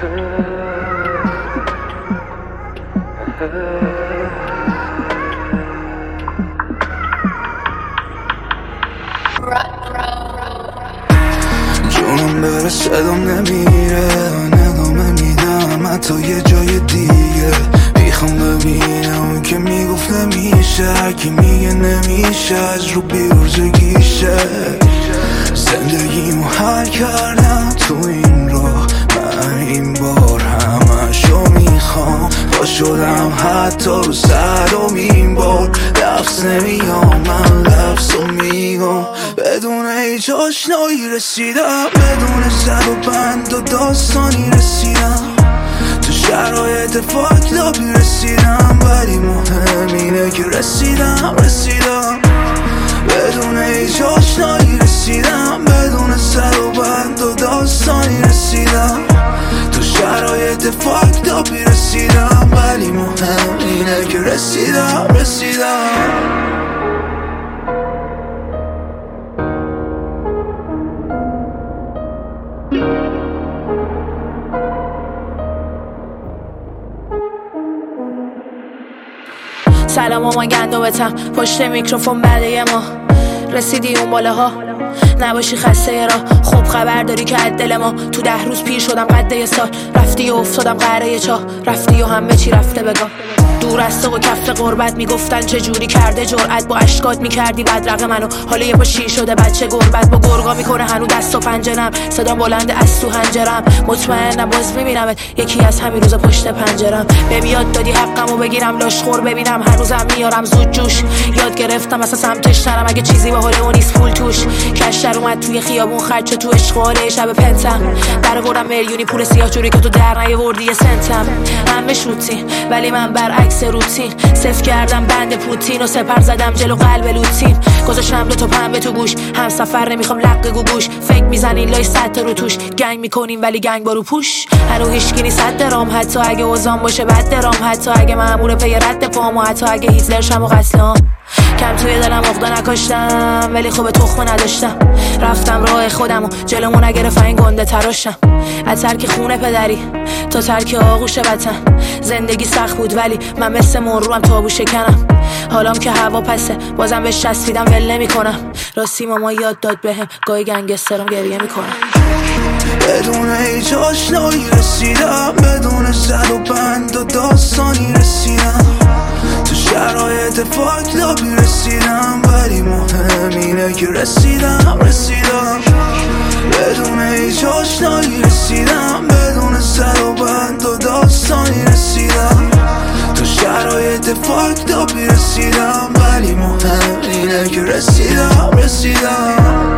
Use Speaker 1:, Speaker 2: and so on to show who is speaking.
Speaker 1: جونم بره صدام نمیره، ندامه میدم حتی یه جای دیگه. میخوام ببینم اون که میگفت نمیشه، هرکی میگه نمیشه از رو بیرزگیشه. زندگیمو حل کردم تو این راه، من این بار همشو میخوام. با شدم حتی رو صدامین بار، لفظ نمیام من لفظو میگم. بدون هیچ آشنایی رسیدم، بدون زد و بند و داستانی رسیدم. تو شرایط فاکلابی رسیدم، ولی مهم اینه که رسیدم. بدون هیچ آشنایی رسیدم، بدون سر و بند و داستانی رسیدم. تو شرایط فاکلابی رسیدم، ولی مهم اینه که رسیدم.
Speaker 2: سلام مامان گندمتم پشت میکروفون بعد یه ماه رسیدی اون بالاها، نباشی خسته راه. خوب خبر داری که از دل ما تو 10 روز پیر شدم قد یه سال. رفتی و افتادم قهره چاه، رفتی و همه چی رفته بگاه. دور از تو و کف غربت میگفتن چه جوری کرده جرأت، با اشکات میکردی بدرقه منو. حالا یه پا شیر شده بچه گربت، با گرگا میکنه هنو دست و پنجرم. صدا بلند از تو هنجرم، مطمئنم باز میبینمت یکی از همین روزا پشت پنجرم. به یاد دادی حقمو بگیرم، لاشخور ببینم هنوزم میارم زود جوش. یاد گرفتم اصلا سمتش نرم اگه چیزی به حال اون نیست پول توش. کشتر اومد توی خیابون خرج تو اشغاله شب پنتم. درآوردم میلیونی پول سیاه جوری که تو در نیاوردی یه سنتم. همه شوتی ولی من برعکس روتین، صفر کردم بند پوتین و سپر زدم جلو قلب لوتین. گذاشتم 2 تا پنبه تو گوش، هم سفر نمیخوام لق گوگوش. فکر میزنین لای 100 تا رو توش، گنگ میکنین ولی گنگ بارو پوش. هنو هیچکی نیست صد درام، حتی اگه اوزان باشه بد درام. حتی اگه مأمور پی رد پام، و حتی اگه هیتلر شم و قتلام. کم توی دلم عقده نکاشتم ولی خوب تخمه نداشتم. رفتم راه خودم و جلومو نگرفت این گنده تراشم. از ترک خونه پدری تا ترک آغوش وطن، زندگی سخت بود ولی من مثل مرروم تابو شکنم. حالام که هوا پسه بازم بهش چسبیدم ول نمی‌کنم. راستی ماما یاد داد بهم گاهی گنگسترم گریه میکنم.
Speaker 1: بدون هیچ آشنایی رسیدم، بدون زد و بند و داستانی رسیدم. تو شرایط فاکلابی رسیدم، ولی مهم اینه که رسیدم. بدون هیچ آشنایی رسیدم، بدون زد و بند و داستانی رسیدم. تو شرایط فاکلابی رسیدم، ولی مهم اینه که رسیدم.